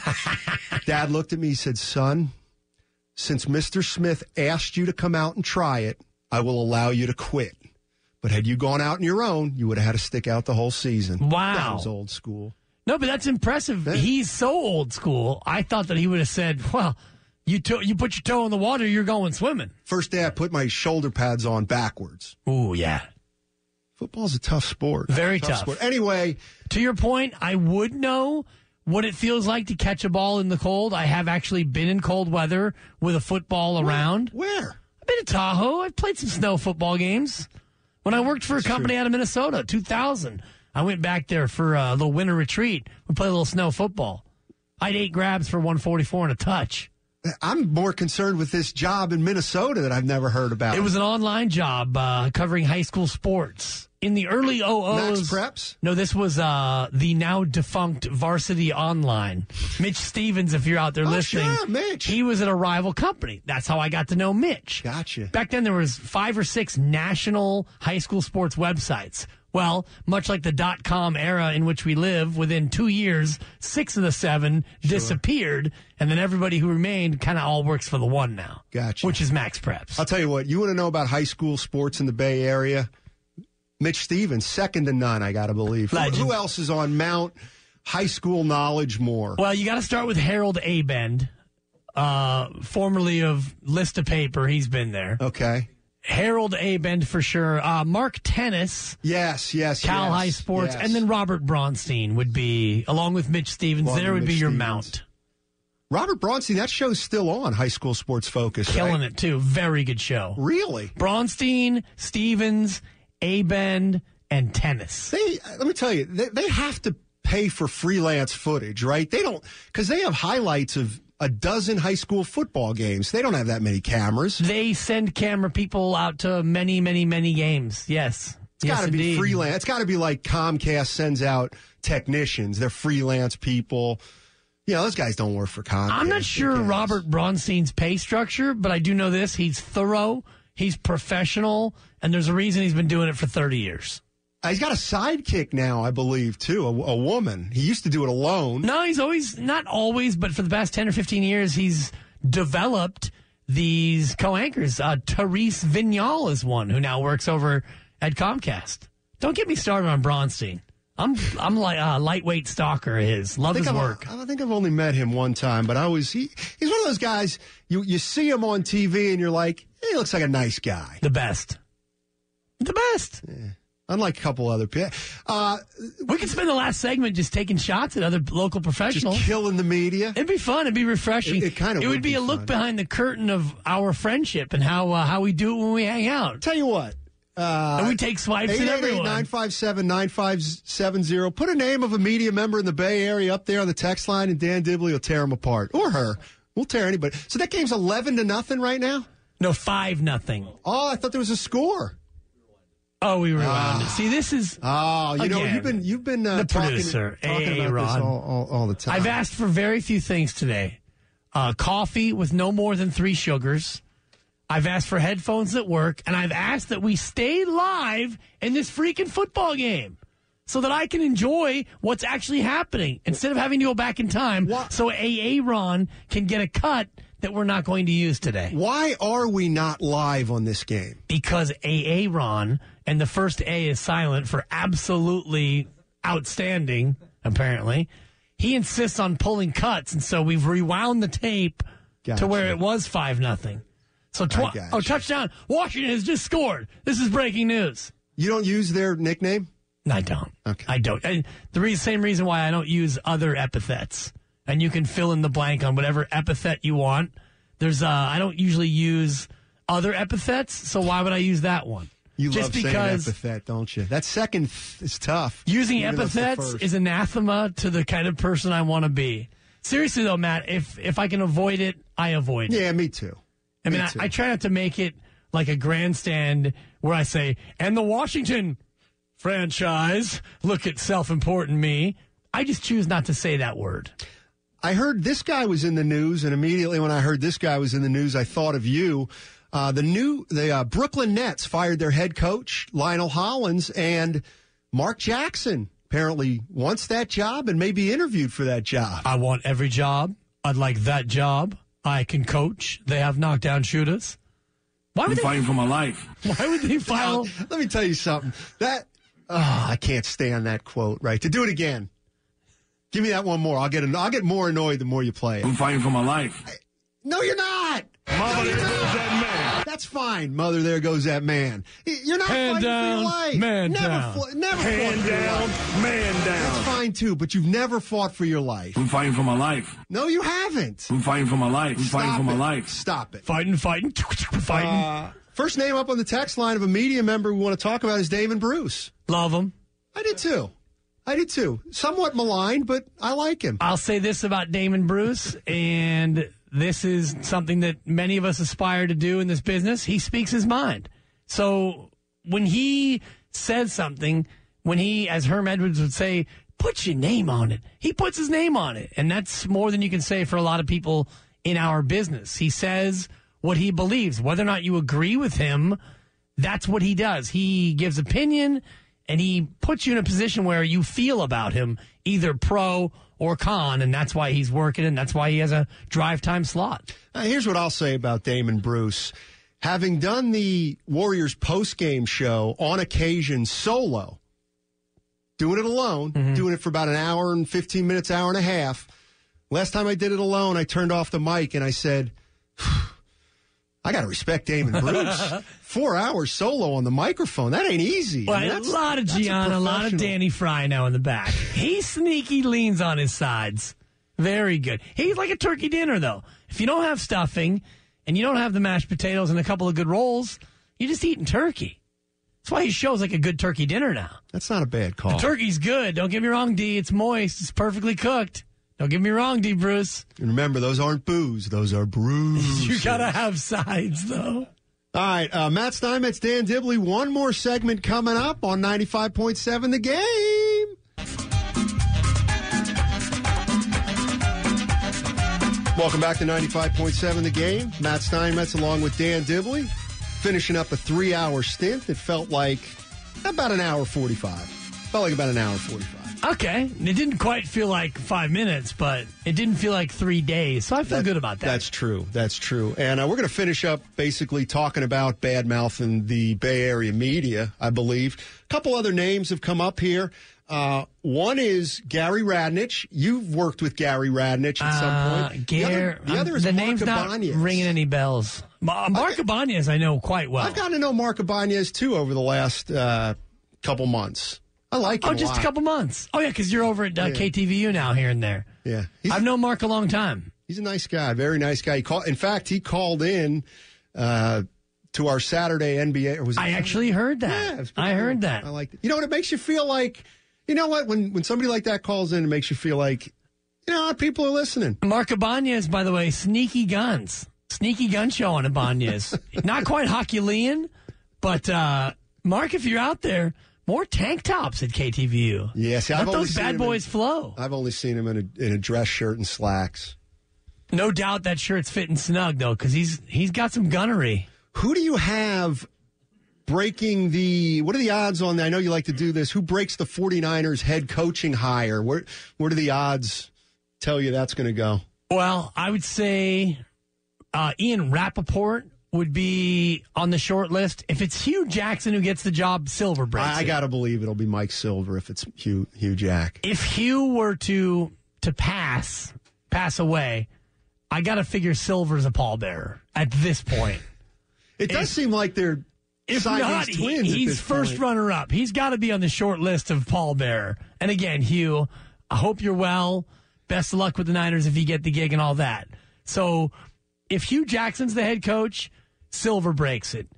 Speaker 2: Dad looked at me, he said, son, since Mr. Smith asked you to come out and try it, I will allow you to quit. But had you gone out on your own, you would have had to stick out the whole season.
Speaker 3: Wow.
Speaker 2: That was old school.
Speaker 3: No, but that's impressive. Yeah. He's so old school. I thought that he would have said, well, you put your toe in the water, you're going swimming.
Speaker 2: First day I put my shoulder pads on backwards.
Speaker 3: Ooh, yeah.
Speaker 2: Football's a tough sport.
Speaker 3: Very tough.
Speaker 2: Sport. Anyway.
Speaker 3: To your point, I would know what it feels like to catch a ball in the cold. I have actually been in cold weather with a football around.
Speaker 2: Where?
Speaker 3: I've been to Tahoe. I've played some snow football games. When I worked for a company out of Minnesota, 2000, I went back there for a little winter retreat. We played a little snow football. I had 8 grabs for 144 and a touch.
Speaker 2: I'm more concerned with this job in Minnesota that I've never heard about.
Speaker 3: It was an online job covering high school sports. In the early 00s.
Speaker 2: Max Preps?
Speaker 3: No, this was the now defunct Varsity Online. Mitch Stevens, if you're out there listening.
Speaker 2: Sure, Mitch.
Speaker 3: He was at a rival company. That's how I got to know Mitch.
Speaker 2: Gotcha.
Speaker 3: Back then, there was 5 or 6 national high school sports websites. Well, much like the .com era in which we live, within 2 years, 6 of the 7 disappeared, and then everybody who remained kind of all works for the one now.
Speaker 2: Gotcha.
Speaker 3: Which is Max Preps.
Speaker 2: I'll tell you what, you want to know about high school sports in the Bay Area? Mitch Stevens, second to none, I got to believe. Who else is on Mount High School Knowledge more?
Speaker 3: Well, you got to start with Harold Abend, formerly of List of Paper. He's been there.
Speaker 2: Okay.
Speaker 3: Harold Abend for sure. Mark Tennis.
Speaker 2: Yes.
Speaker 3: Cal High Sports.
Speaker 2: Yes.
Speaker 3: And then Robert Bronstein would be, along with Mitch Stevens, would be your Mount.
Speaker 2: Robert Bronstein, that show's still on High School Sports Focus.
Speaker 3: Killing it, too. Very good show.
Speaker 2: Really?
Speaker 3: Bronstein, Stevens, Abend, and Tennis.
Speaker 2: Let me tell you, they have to pay for freelance footage, right? They don't, because they have highlights of a dozen high school football games. They don't have that many cameras.
Speaker 3: They send camera people out to many, many, many games. Yes.
Speaker 2: It's got to be freelance. It's got to be like Comcast sends out technicians. They're freelance people. You know, those guys don't work for Comcast.
Speaker 3: I'm not sure Robert Bronstein's pay structure, but I do know this. He's thorough. He's professional. And there's a reason he's been doing it for 30 years.
Speaker 2: He's got a sidekick now, I believe, too, a woman. He used to do it alone.
Speaker 3: No, he's always, not always, but for the past 10 or 15 years, he's developed these co-anchors. Therese Vignal is one who now works over at Comcast. Don't get me started on Bronstein. I'm like a lightweight stalker of his. Love his work.
Speaker 2: I think I've only met him one time, but he's one of those guys, you see him on TV and you're like, he looks like a nice guy.
Speaker 3: The best.
Speaker 2: Yeah. Unlike a couple other people.
Speaker 3: We could spend the last segment just taking shots at other local professionals.
Speaker 2: Just killing the media.
Speaker 3: It'd be fun. It'd be refreshing.
Speaker 2: It
Speaker 3: would be a look behind the curtain of our friendship and how we do it when we hang out.
Speaker 2: Tell you what.
Speaker 3: And we take swipes at everyone.
Speaker 2: 888-957-9570. Put a name of a media member in the Bay Area up there on the text line, and Dan Dibley will tear them apart. Or her. We'll tear anybody. So that game's 11-0 right now?
Speaker 3: No, 5-0.
Speaker 2: Oh, I thought there was a score.
Speaker 3: Oh, we rewound it. See, this is.
Speaker 2: Oh, you've been
Speaker 3: the
Speaker 2: talking
Speaker 3: producer,
Speaker 2: about this all the time.
Speaker 3: I've asked for very few things today. Coffee with no more than 3 sugars. I've asked for headphones at work, and I've asked that we stay live in this freaking football game so that I can enjoy what's actually happening instead of having to go back in time so Aaron can get a cut that we're not going to use today.
Speaker 2: Why are we not live on this game?
Speaker 3: Because Aaron, and the first A is silent for absolutely outstanding, apparently. He insists on pulling cuts, and so we've rewound the tape to where it was 5-0. So, touchdown. Washington has just scored. This is breaking news.
Speaker 2: You don't use their nickname?
Speaker 3: I don't.
Speaker 2: Okay.
Speaker 3: I don't. And same reason why I don't use other epithets. And you can fill in the blank on whatever epithet you want. I don't usually use other epithets, so why would I use that one?
Speaker 2: You love saying epithet, don't you? That second is tough.
Speaker 3: Using epithets is anathema to the kind of person I want to be. Seriously, though, Matt, if I can avoid it, I avoid it.
Speaker 2: Yeah, me too.
Speaker 3: I mean, I try not to make it like a grandstand where I say, and the Washington franchise, look at self-important me. I just choose not to say that word.
Speaker 2: I heard this guy was in the news, and immediately when I heard this guy was in the news, I thought of you. The Brooklyn Nets fired their head coach, Lionel Hollins, and Mark Jackson apparently wants that job and may be interviewed for that job.
Speaker 3: I want every job. I'd like that job. I can coach. They have knockdown shooters.
Speaker 9: I'm fighting for my life.
Speaker 3: Why would they file?
Speaker 2: Now, let me tell you something. I can't stand that quote, right? To do it again. Give me that one more. I'll get more annoyed the more you play it.
Speaker 9: I'm fighting for my life.
Speaker 2: No, you're not.
Speaker 9: Mother, there goes that man.
Speaker 2: That's fine. Mother, there goes that man. You're not
Speaker 3: Hand
Speaker 2: fighting
Speaker 3: down,
Speaker 2: for your life.
Speaker 3: man
Speaker 2: never
Speaker 3: down.
Speaker 2: Never
Speaker 9: Hand down, man down.
Speaker 2: That's fine. mine too, but you've never fought for your life.
Speaker 9: I'm fighting for my life.
Speaker 2: No, you haven't.
Speaker 9: I'm fighting for my life. I'm fighting for my life.
Speaker 2: Stop it.
Speaker 3: Fighting.
Speaker 2: First name up on the text line of a media member we want to talk about is Damon Bruce.
Speaker 3: Love him.
Speaker 2: I did too. Somewhat maligned, but I like him.
Speaker 3: I'll say this about Damon Bruce, and this is something that many of us aspire to do in this business. He speaks his mind. So when he says something, when he, as Herm Edwards would say, put your name on it, he puts his name on it. And that's more than you can say for a lot of people in our business. He says what he believes. Whether or not you agree with him, that's what he does. He gives opinion, and he puts you in a position where you feel about him, either pro or con, and that's why he's working, and that's why he has a drive time slot.
Speaker 2: Here's what I'll say about Damon Bruce. Having done the Warriors postgame show on occasion solo, doing it alone, doing it for about an hour and 15 minutes, hour and a half. Last time I did it alone, I turned off the mic and I said, I got to respect Damon Bruce. 4 hours solo on the microphone. That ain't easy.
Speaker 3: Well, a lot of Gianna, a lot of Danny Fry now in the back. He sneaky leans on his sides. Very good. He's like a turkey dinner, though. If you don't have stuffing and you don't have the mashed potatoes and a couple of good rolls, you're just eating turkey. That's why he shows like a good turkey dinner now.
Speaker 2: That's not a bad call.
Speaker 3: The turkey's good. Don't get me wrong, D. It's moist. It's perfectly cooked. Don't get me wrong, D. Bruce.
Speaker 2: And remember, those aren't booze. Those are brews.
Speaker 3: You got to have sides, though.
Speaker 2: All right, Matt Steinmetz, Dan Dibley. One more segment coming up on 95.7 The Game. Welcome back to 95.7 The Game. Matt Steinmetz along with Dan Dibley, finishing up a 3-hour stint that felt like about an hour 45. Felt like about an hour 45.
Speaker 3: Okay. It didn't quite feel like 5 minutes, but it didn't feel like 3 days. So I feel good about that.
Speaker 2: That's true. That's true. And we're going to finish up basically talking about badmouth in the Bay Area media, I believe. A couple other names have come up here. One is Gary Radnich. You've worked with Gary Radnich at some point. The other is
Speaker 3: the
Speaker 2: Mark
Speaker 3: name's
Speaker 2: Ibanez.
Speaker 3: not ringing any bells. Mark Ibanez I know quite well.
Speaker 2: I've gotten to know Mark Ibanez, too, over the last couple months. I like him a
Speaker 3: just
Speaker 2: lot.
Speaker 3: a couple months. Oh, yeah, because you're over at KTVU now here and there.
Speaker 2: Yeah.
Speaker 3: I've known Mark a long time.
Speaker 2: He's a nice guy, very nice guy. In fact, he called in to our Saturday NBA.
Speaker 3: I actually heard that.
Speaker 2: Yeah,
Speaker 3: I heard that.
Speaker 2: I liked it. You know what? It makes you feel like, you know what? When somebody like that calls in, it makes you feel like, you know, people are listening.
Speaker 3: Mark Ibanez, by the way, Sneaky Guns. Sneaky Gun Show on Ibanez. Not quite Hockey-Lean, but Mark, if you're out there, more tank tops at KTVU.
Speaker 2: Yes,
Speaker 3: Let those bad boys flow.
Speaker 2: I've only seen him in a dress shirt and slacks.
Speaker 3: No doubt that shirt's fitting snug, though, because he's got some gunnery.
Speaker 2: Who do you have breaking what are the odds on that? I know you like to do this. Who breaks the 49ers head coaching hire? Where do the odds tell you that's going to go?
Speaker 3: Well, I would say Ian Rappaport would be on the short list. If it's Hugh Jackson who gets the job, Silver breaks
Speaker 2: I got to believe it'll be Mike Silver if it's Hugh Jack.
Speaker 3: If Hugh were to pass away, I got to figure Silver's a pallbearer at this point.
Speaker 2: It does seem like they're Siamese twins.
Speaker 3: He's first runner-up. He's got to be on the short list of pallbearer. And again, Hugh, I hope you're well. Best of luck with the Niners if you get the gig and all that. So if Hugh Jackson's the head coach, Silver breaks it.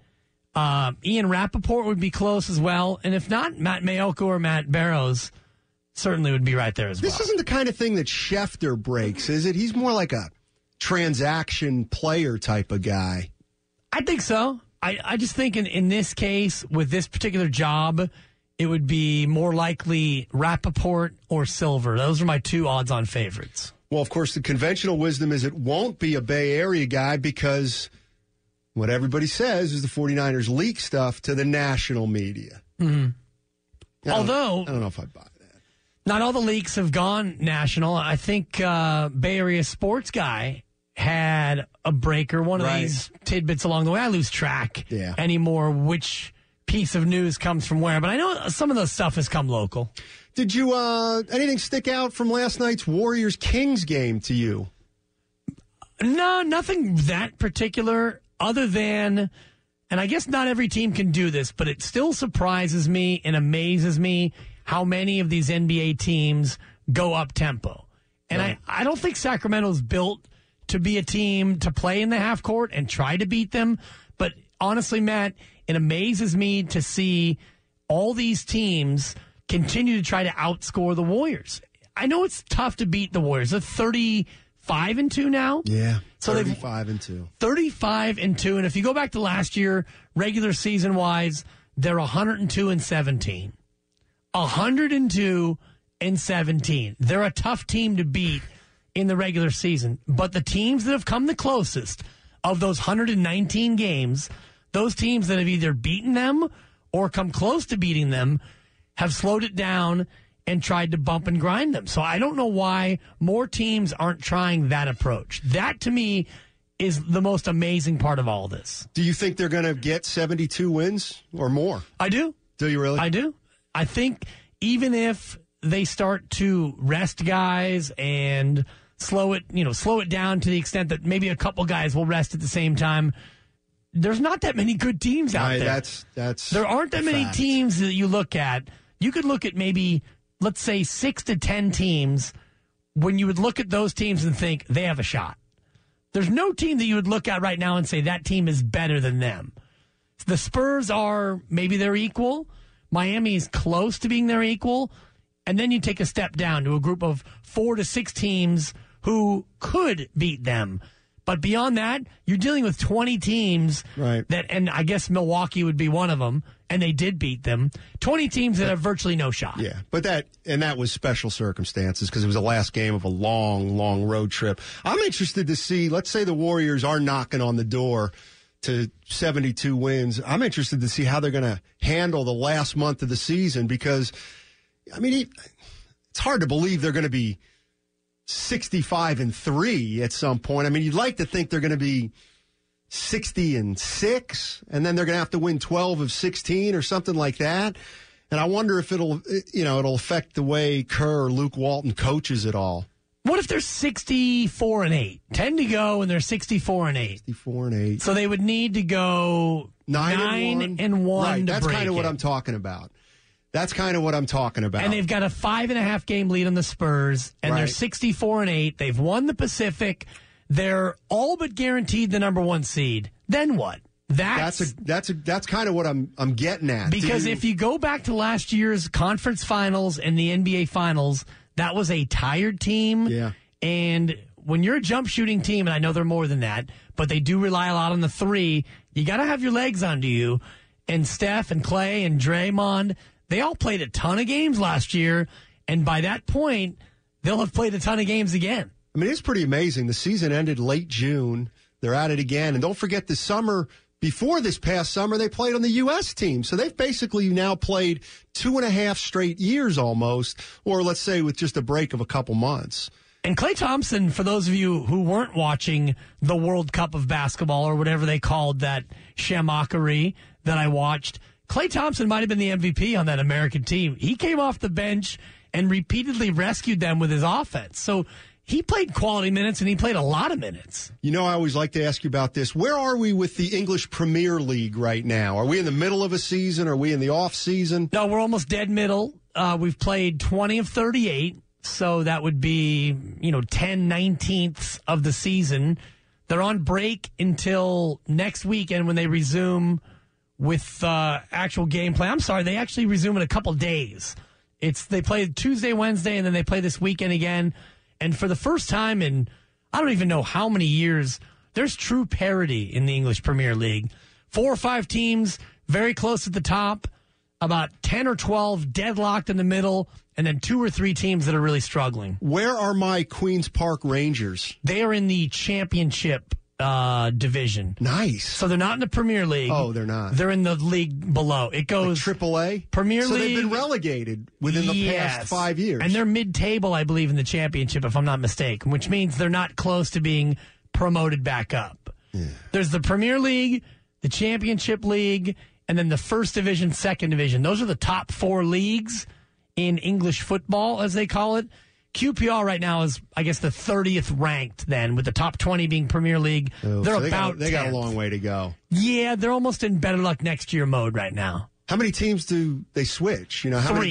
Speaker 3: Ian Rappaport would be close as well. And if not, Matt Maiocco or Matt Barrows certainly would be right there as well.
Speaker 2: This isn't the kind of thing that Schefter breaks, is it? He's more like a transaction player type of guy.
Speaker 3: I think so. I just think in this case, with this particular job, it would be more likely Rappaport or Silver. Those are my two odds-on favorites.
Speaker 2: Well, of course, the conventional wisdom is it won't be a Bay Area guy because what everybody says is the 49ers leak stuff to the national media.
Speaker 3: Mm-hmm. Although,
Speaker 2: I don't know if I buy that.
Speaker 3: Not all the leaks have gone national. I think Bay Area sports guy had a breaker, one of these tidbits along the way. I lose track anymore which piece of news comes from where, but I know some of the stuff has come local.
Speaker 2: Did you anything stick out from last night's Warriors-Kings game to you?
Speaker 3: No, nothing that particular other than, and I guess not every team can do this, but it still surprises me and amazes me how many of these NBA teams go up tempo. And I don't think Sacramento's built to be a team to play in the half court and try to beat them. But honestly, Matt, it amazes me to see all these teams continue to try to outscore the Warriors. I know it's tough to beat the Warriors. They're 35-2 now.
Speaker 2: Yeah,
Speaker 3: so
Speaker 2: 35-2.
Speaker 3: 35-2, and if you go back to last year, regular season wise, they're 102-17. 102-17. They're a tough team to beat in the regular season, but the teams that have come the closest of those 119 games, those teams that have either beaten them or come close to beating them, have slowed it down and tried to bump and grind them. So I don't know why more teams aren't trying that approach. That, to me, is the most amazing part of all this.
Speaker 2: Do you think they're going to get 72 wins or more?
Speaker 3: I do.
Speaker 2: Do you really?
Speaker 3: I do. I think even if they start to rest guys and slow it down to the extent that maybe a couple guys will rest at the same time, there's not that many good teams out there. There aren't that many teams that you look at. You could look at maybe, let's say, 6 to 10 teams when you would look at those teams and think they have a shot. There's no team that you would look at right now and say that team is better than them. The Spurs are, maybe they're equal. Miami is close to being their equal. And then you take a step down to a group of 4 to 6 teams who could beat them. But beyond that, you're dealing with 20 teams that, and I guess Milwaukee would be one of them, and they did beat them. 20 teams that have virtually no shot.
Speaker 2: Yeah, but that was special circumstances because it was the last game of a long, long road trip. I'm interested to see, let's say the Warriors are knocking on the door to 72 wins. I'm interested to see how they're going to handle the last month of the season because, I mean, it's hard to believe they're going to be 65-3 at some point. I mean, you'd like to think they're going to be 60-6, and then they're going to have to win 12 of 16 or something like that. And I wonder if it'll affect the way Kerr or Luke Walton coaches it all.
Speaker 3: What if they're 64-8? 10 to go, and they're 64-8.
Speaker 2: 64-8.
Speaker 3: So they would need to go 9-1.
Speaker 2: Right, that's kind of
Speaker 3: what
Speaker 2: I'm talking about. That's kind of what I'm talking about.
Speaker 3: And they've got a 5.5 game lead on the Spurs, and they're 64-8. They've won the Pacific. They're all but guaranteed the number 1 seed. Then what? That's
Speaker 2: kind of what I'm getting at.
Speaker 3: Because if you go back to last year's conference finals and the NBA finals, that was a tired team.
Speaker 2: Yeah.
Speaker 3: And when you're a jump shooting team, and I know they're more than that, but they do rely a lot on the three, you got to have your legs under you. And Steph and Clay and Draymond, they all played a ton of games last year, and by that point, they'll have played a ton of games again.
Speaker 2: I mean, it's pretty amazing. The season ended late June. They're at it again. And don't forget this summer, before this past summer, they played on the U.S. team. So they've basically now played 2.5 straight years almost, or let's say with just a break of a couple months.
Speaker 3: And Klay Thompson, for those of you who weren't watching the World Cup of basketball or whatever they called that shamockery that I watched, Klay Thompson might have been the MVP on that American team. He came off the bench and repeatedly rescued them with his offense. So he played quality minutes, and he played a lot of minutes.
Speaker 2: You know, I always like to ask you about this. Where are we with the English Premier League right now? Are we in the middle of a season? Are we in the off season?
Speaker 3: No, we're almost dead middle. We've played 20 of 38, so that would be, 10/19ths of the season. They're on break until next weekend when they resume with actual gameplay. I'm sorry, they actually resume in a couple days. They play Tuesday, Wednesday, and then they play this weekend again. And for the first time in, I don't even know how many years, there's true parity in the English Premier League. 4 or 5 teams very close at the top, about 10 or 12 deadlocked in the middle, and then 2 or 3 teams that are really struggling.
Speaker 2: Where are my Queen's Park Rangers?
Speaker 3: They are in the championship division.
Speaker 2: Nice.
Speaker 3: So they're not in the Premier League.
Speaker 2: Oh, they're not.
Speaker 3: They're in the league below. It goes
Speaker 2: like AAA?
Speaker 3: Premier League.
Speaker 2: So they've been relegated within the past 5 years.
Speaker 3: And they're mid-table, I believe, in the championship, if I'm not mistaken, which means they're not close to being promoted back up. Yeah. There's the Premier League, the Championship League, and then the First Division, Second Division. Those are the top 4 leagues in English football, as they call it. QPR right now is, I guess, the 30th ranked then, with the top 20 being Premier League.
Speaker 2: Oh, they're about they got a long way to go.
Speaker 3: Yeah, they're almost in better luck next year mode right now.
Speaker 2: How many teams do they switch? How
Speaker 3: 3.
Speaker 2: many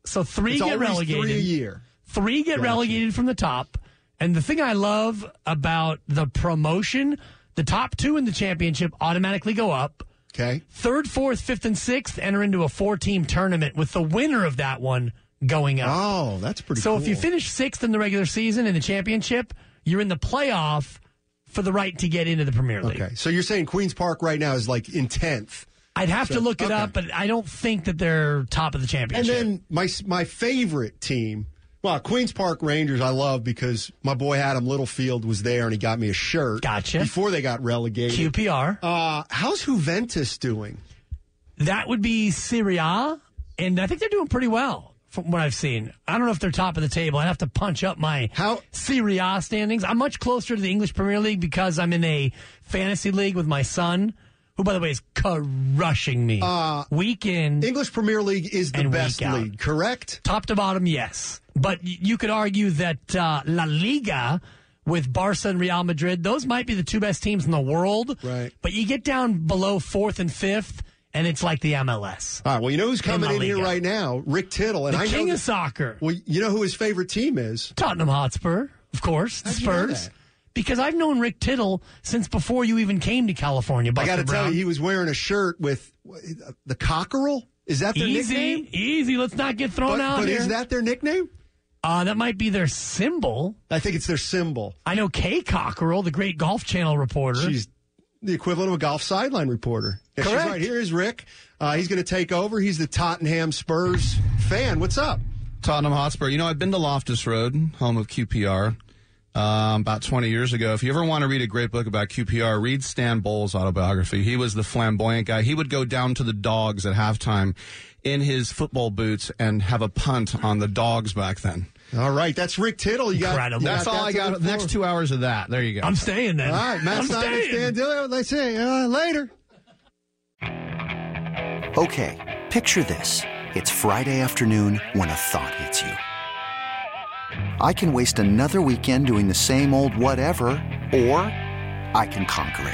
Speaker 3: So 3
Speaker 2: it's
Speaker 3: get
Speaker 2: always
Speaker 3: relegated.
Speaker 2: 3 a year.
Speaker 3: 3 get relegated from the top. And the thing I love about the promotion, the top 2 in the championship automatically go up.
Speaker 2: Okay.
Speaker 3: 3rd, 4th, 5th, and 6th enter into a 4-team tournament with the winner of that one going up.
Speaker 2: Oh, that's pretty cool.
Speaker 3: So if you finish 6th in the regular season in the championship, you're in the playoff for the right to get into the Premier League.
Speaker 2: Okay. So you're saying Queen's Park right now is like in 10th.
Speaker 3: I'd have to look it up, but I don't think that they're top of the championship.
Speaker 2: And then my favorite team, well, Queen's Park Rangers I love because my boy Adam Littlefield was there and he got me a shirt.
Speaker 3: Gotcha.
Speaker 2: Before they got relegated.
Speaker 3: QPR.
Speaker 2: How's Juventus doing?
Speaker 3: That would be Serie A, and I think they're doing pretty well from what I've seen. I don't know if they're top of the table. I'd have to punch up my Serie A standings. I'm much closer to the English Premier League because I'm in a fantasy league with my son, who, by the way, is crushing me. Week in.
Speaker 2: English Premier League is the best league, correct?
Speaker 3: Top to bottom, yes. But you could argue that La Liga with Barca and Real Madrid, those might be the 2 best teams in the world.
Speaker 2: Right.
Speaker 3: But you get down below 4th and 5th, and it's like the MLS.
Speaker 2: All right, well, you know who's coming in here right now? Rick Tittle. And
Speaker 3: the king of soccer.
Speaker 2: Well, you know who his favorite team is?
Speaker 3: Tottenham Hotspur, of course. The
Speaker 2: How'd you know
Speaker 3: Spurs.
Speaker 2: that?
Speaker 3: Because I've known Rick Tittle since before you even came to California, Buster
Speaker 2: I got to tell
Speaker 3: Brown.
Speaker 2: you, he was wearing a shirt with the Cockerel. Is that their nickname?
Speaker 3: Easy. Let's not get thrown out
Speaker 2: but
Speaker 3: here.
Speaker 2: Is that their nickname?
Speaker 3: That might be their symbol.
Speaker 2: I think it's their symbol.
Speaker 3: I know Kay Cockerel, the great Golf Channel reporter.
Speaker 2: She's the equivalent of a golf sideline reporter. Yeah,
Speaker 3: correct.
Speaker 2: She's right. Here is Rick. He's going to take over. He's the Tottenham Spurs fan. What's up?
Speaker 10: Tottenham Hotspur. You know, I've been to Loftus Road, home of QPR, about 20 years ago. If you ever want to read a great book about QPR, read Stan Bowles' autobiography. He was the flamboyant guy. He would go down to the Dogs at halftime in his football boots and have a punt on the Dogs back then.
Speaker 2: All right, that's Rick Tittle. You
Speaker 3: Incredible.
Speaker 10: That's all I got. The next 2 hours of that. There you go.
Speaker 3: I'm staying then.
Speaker 2: All right, Matt Stein and Stan Dillon. Let's see. Later.
Speaker 11: Okay, picture this. It's Friday afternoon when a thought hits you. I can waste another weekend doing the same old whatever, or I can conquer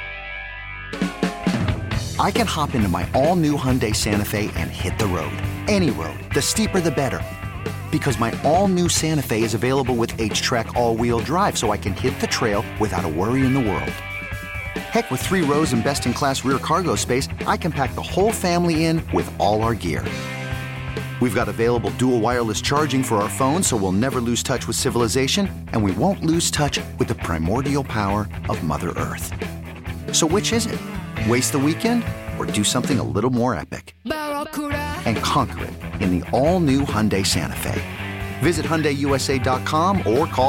Speaker 11: it. I can hop into my all-new Hyundai Santa Fe and hit the road. Any road. The steeper, the better. Because my all-new Santa Fe is available with H-Track all-wheel drive, so I can hit the trail without a worry in the world. Heck, with 3 rows and best-in-class rear cargo space, I can pack the whole family in with all our gear. We've got available dual wireless charging for our phones, so we'll never lose touch with civilization, and we won't lose touch with the primordial power of Mother Earth. So which is it? Waste the weekend or do something a little more epic? And conquer it in the all-new Hyundai Santa Fe. Visit HyundaiUSA.com or call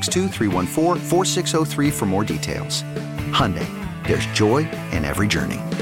Speaker 11: 562-314-4603 for more details. Hyundai, there's joy in every journey.